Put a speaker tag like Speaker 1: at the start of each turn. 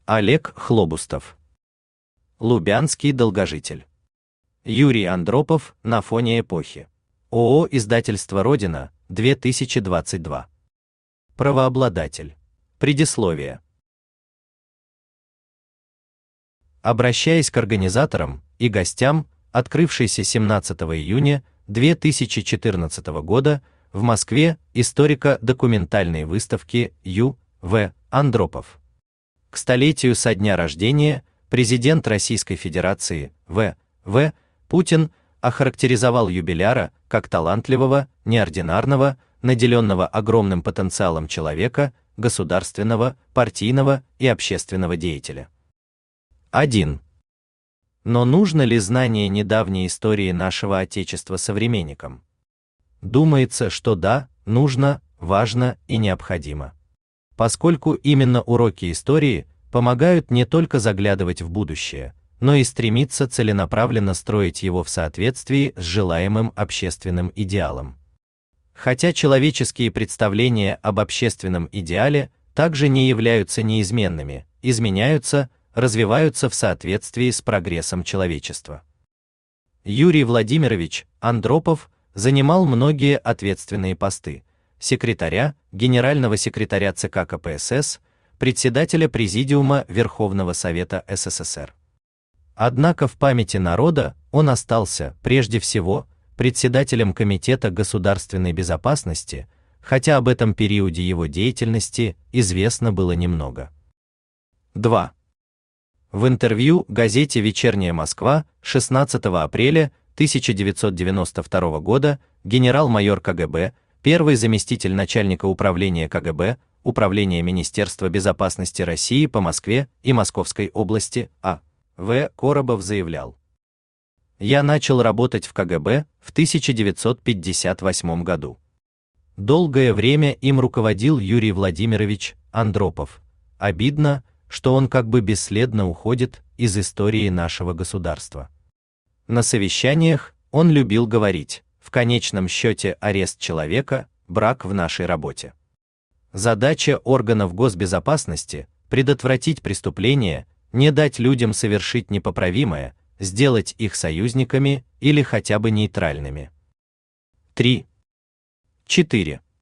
Speaker 1: Олег Хлобустов. Лубянский долгожитель. Юрий Андропов на фоне эпохи. ООО «Издательство Родина», 2022. Правообладатель. Предисловие. Обращаясь к организаторам и гостям открывшейся 17 июня 2014 года в Москве историко-документальной выставки Ю.В. Андропов. К столетию со дня рождения президент Российской Федерации В.В. Путин охарактеризовал юбиляра как талантливого, неординарного, наделенного огромным потенциалом человека, государственного, партийного и общественного деятеля. 1. Но нужно ли знание недавней истории нашего Отечества современникам? Думается, что да, нужно, важно и необходимо. Поскольку именно уроки истории помогают не только заглядывать в будущее, но и стремиться целенаправленно строить его в соответствии с желаемым общественным идеалом. Хотя человеческие представления об общественном идеале также не являются неизменными, изменяются, развиваются в соответствии с прогрессом человечества. Юрий Владимирович Андропов занимал многие ответственные посты: секретаря, генерального секретаря ЦК КПСС, председателя Президиума Верховного Совета СССР. Однако в памяти народа он остался, прежде всего, председателем Комитета государственной безопасности, хотя об этом периоде его деятельности известно было немного. 2. В интервью газете «Вечерняя Москва» 16 апреля 1992 года генерал-майор КГБ, первый заместитель начальника управления КГБ, Управления Министерства безопасности России по Москве и Московской области А.В. Коробов заявлял: «Я начал работать в КГБ в 1958 году. Долгое время им руководил Юрий Владимирович Андропов. Обидно, что он как бы бесследно уходит из истории нашего государства». На совещаниях он любил говорить: в конечном счете арест человека – брак в нашей работе. Задача органов госбезопасности – предотвратить преступления, не дать людям совершить непоправимое, сделать их союзниками или хотя бы нейтральными. 3. 4.